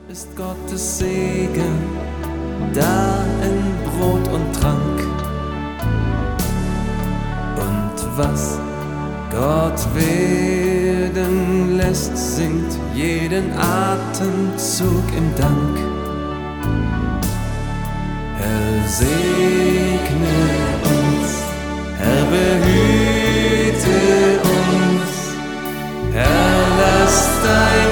ist Gottes Segen da in Brot und Trank. Und was Gott werden lässt, singt jeden Atemzug im Dank. Herr, segne uns, Herr, behüte uns, Herr, lass dein